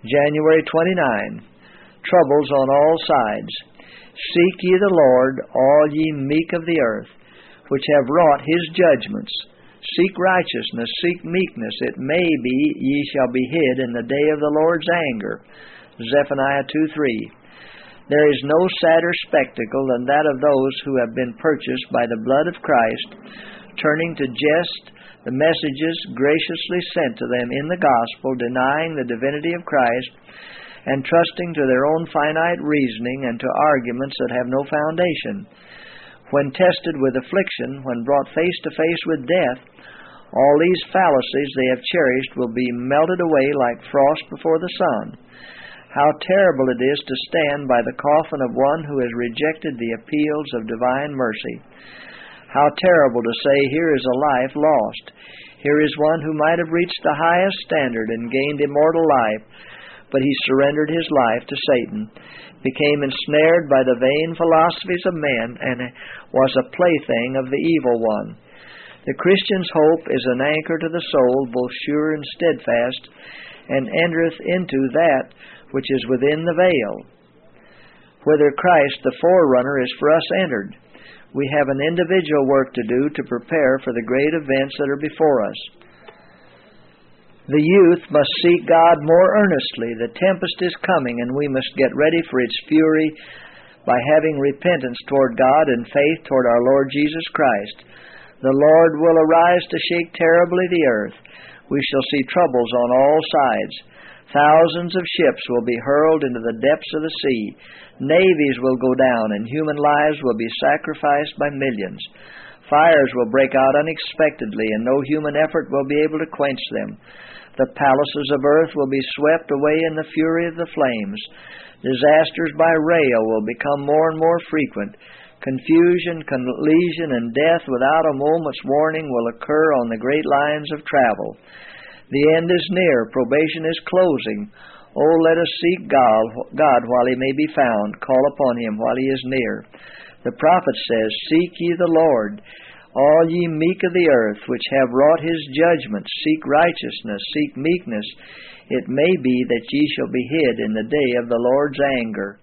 January 29. Troubles on all sides. Seek ye the Lord, all ye meek of the earth, which have wrought his judgments. Seek righteousness, seek meekness. It may be ye shall be hid in the day of the Lord's anger. Zephaniah 2:3. There is no sadder spectacle than that of those who have been purchased by the blood of Christ, turning to jest the messages graciously sent to them in the gospel, denying the divinity of Christ, and trusting to their own finite reasoning and to arguments that have no foundation. When tested with affliction, when brought face to face with death, all these fallacies they have cherished will be melted away like frost before the sun. How terrible it is to stand by the coffin of one who has rejected the appeals of divine mercy. How terrible to say, here is a life lost. Here is one who might have reached the highest standard and gained immortal life, but he surrendered his life to Satan, became ensnared by the vain philosophies of men, and was a plaything of the evil one. The Christian's hope is an anchor to the soul, both sure and steadfast, and entereth into that which is within the veil, whither Christ the forerunner is for us entered. We have an individual work to do to prepare for the great events that are before us. The youth must seek God more earnestly. The tempest is coming, and we must get ready for its fury by having repentance toward God and faith toward our Lord Jesus Christ. The Lord will arise to shake terribly the earth. We shall see troubles on all sides. Thousands of ships will be hurled into the depths of the sea. Navies will go down, and human lives will be sacrificed by millions. Fires will break out unexpectedly, and no human effort will be able to quench them. The palaces of earth will be swept away in the fury of the flames. Disasters by rail will become more and more frequent. Confusion, collision, and death without a moment's warning will occur on the great lines of travel. The end is near. Probation is closing. Oh, let us seek God while he may be found. Call upon him while he is near. The prophet says, seek ye the Lord, all ye meek of the earth, which have wrought his judgments. Seek righteousness, seek meekness. It may be that ye shall be hid in the day of the Lord's anger.